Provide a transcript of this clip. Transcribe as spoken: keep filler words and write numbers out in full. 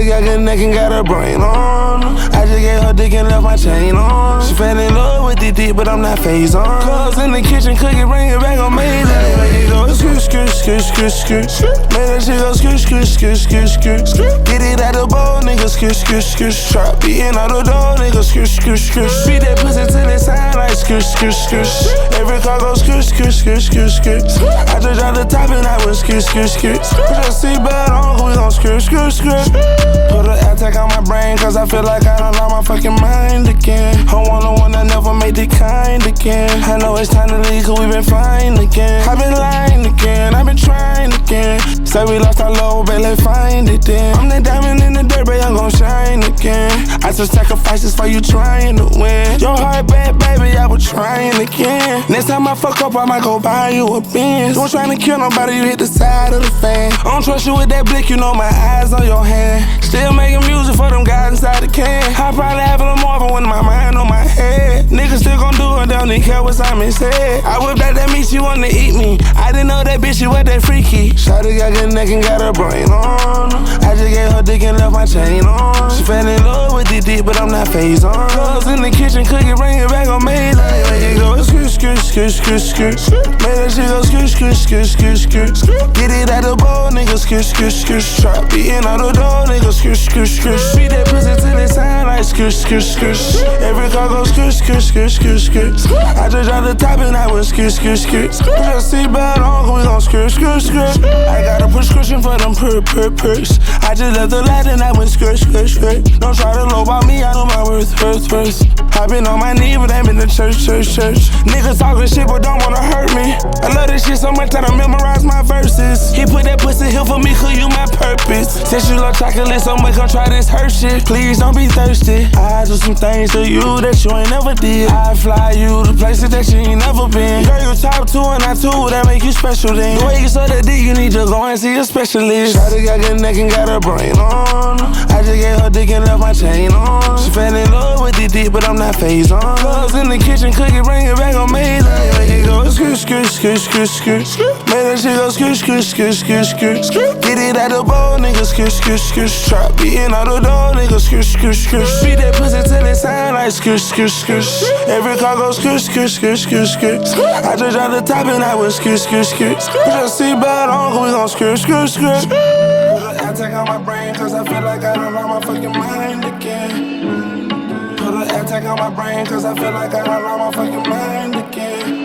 Shawty got good neck and got her brain on. I just gave her dick and left my chain on. She fell in love with the dick, but I'm not phased on. Cuz in the kitchen cooking, bring it back on me. Make it go skirt, skirt, skirt, skirt, skirt. Make that shit go skirt, skirt, skirt, skirt, skirt. Get it out the bowl, nigga, skirt, skirt, skirt. Trap beating out the door, nigga, skirt, skirt, skirt. Beat that pussy till it sound like skirt, skirt, skirt. Every car go skirt, skirt, skirt, skirt, skirt. I just dropped the top and I went skirt, skirt, skirt. Put your seatbelt on, we gon' skirt, skirt, skirt. Put an attack on my brain, cause I feel like I done lost my fucking mind again. I want the one that never made the kind again. I know it's time to leave, cause we been fine again. I been lying again, I been trying again. Say we lost our love, but let's find it then. I'm that diamond in the dirt, but I'm gon' shine again. I took sacrifices for you trying to win. Your heart bad, baby, I was trying again. Next time I fuck up, I might go buy you a Benz. Don't trying to kill nobody, you hit the side of the fan. I don't trust you with that blick, you know my eyes on your hand. Still making music for them guys inside the can. I probably have a little more than when my mind on my head. Niggas still gon' do it, don't even care what Simon said. I whipped out that meat, she wanna eat me. I didn't know that bitch, she was that freaky. Shawty got good neck and got her brain on. I just gave her dick and left my chain on. She fell in love with the dick, but I'm not phased on. Cuz in the kitchen cooking, bring it back on me. Like, make it go skirt, skirt, skirt, skirt, skirt. Make that shit go skirt, skirt, skirt, skirt, skirt. Get it out the bowl, nigga, skirt, skirt, skirt. Trap beating out the door, nigga, skirt, skirt, skirt. Beat that pussy till it sound like skirt, skirt, skirt. Every car go skirt, skirt, skirt, skirt, skirt. I just dropped the top and I went skirt, skirt, skirt. Put your seatbelt on, we gon' skirt, skirt, skirt. I got a prescription for them per, per, perks. I just left the light and I went skirt, skirt, skirt. Don't try to lowball me, I know my worth, worth, worth. I been on my knee, but I ain't been to church, church, church. Niggas talking shit, but don't wanna hurt me. I love this shit so much that I memorize my verses. He put that pussy here for me, cause you my purpose. Since you love chocolate so much, come try this her shit. Please don't be thirsty. I do some things to you that you ain't never did. I fly you to places that you ain't never been. Girl, you top two and I two, that make you special then. The way you so that dick, you need to go and see a specialist. Shawty got good neck and got her brain on. I just gave her dick and left my chain on. She fell in love with the dick, but I'm not phased on. Cuz in the kitchen cooking, bring it back on me. Like, make it go skirt, skirt, skirt, skirt, skirt. Make that shit go skirt, skirt, skirt, skirt, skirt. Get it out the bowl, nigga, skirt, skirt, skirt. Trap beating out the door, nigga, skirt, skirt, skirt. Beat that pussy till it sound like skirt, skirt, skirt. Every car go skirt, skirt, skirt, skirt, skirt. I just dropped the top and I went skirt, skirt, skirt. Put your seatbelt on, cause we gon' skirt, skirt, skirt. Put an attack on my brain, cause I feel like I done lost my fucking mind again. Put an attack on my brain, cause I feel like I done lost my fucking mind again.